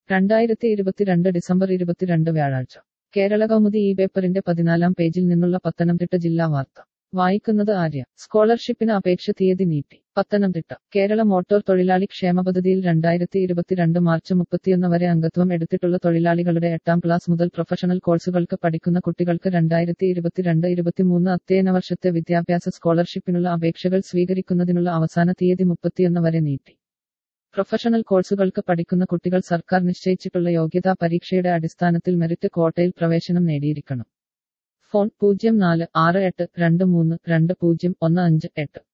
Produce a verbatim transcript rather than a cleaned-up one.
രണ്ടായിരത്തി ഇരുപത്തിരണ്ട് ഡിസംബർ ഇരുപത്തിരണ്ട് വ്യാഴാഴ്ച കേരള കൗമുദി ഈ പേപ്പറിന്റെ പതിനാലാം പേജിൽ നിന്നുള്ള പത്തനംതിട്ട ജില്ലാ വാർത്ത വായിക്കുന്നത് ആര്യ. സ്കോളർഷിപ്പിന് അപേക്ഷ തീയതി നീട്ടി. പത്തനംതിട്ട. കേരള മോട്ടോർ തൊഴിലാളി ക്ഷേമ പദ്ധതിയിൽ രണ്ടായിരത്തി ഇരുപത്തിരണ്ട് മാർച്ച് മുപ്പത്തിയൊന്ന് വരെ അംഗത്വം എടുത്തിട്ടുള്ള തൊഴിലാളികളുടെ എട്ടാം ക്ലാസ് മുതൽ പ്രൊഫഷണൽ കോഴ്സുകൾക്ക് പഠിക്കുന്ന കുട്ടികൾക്ക് രണ്ടായിരത്തി ഇരുപത്തിരണ്ട് ഇരുപത്തിമൂന്ന് അധ്യയന വർഷത്തെ വിദ്യാഭ്യാസ സ്കോളർഷിപ്പിനുള്ള അപേക്ഷകൾ സ്വീകരിക്കുന്നതിനുള്ള അവസാന തീയതി മുപ്പത്തിയൊന്ന് വരെ നീട്ടി. പ്രൊഫഷണൽ കോഴ്സുകൾക്ക് പഠിക്കുന്ന കുട്ടികൾ സർക്കാർ നിശ്ചയിച്ചിട്ടുള്ള യോഗ്യതാ പരീക്ഷയുടെ അടിസ്ഥാനത്തിൽ മെറിറ്റ് ക്വോട്ടയിൽ പ്രവേശനം നേടിയിരിക്കണം. ഫോൺ പൂജ്യം നാല് ആറ് എട്ട് രണ്ട് മൂന്ന് രണ്ട് പൂജ്യം ഒന്ന് അഞ്ച് എട്ട്.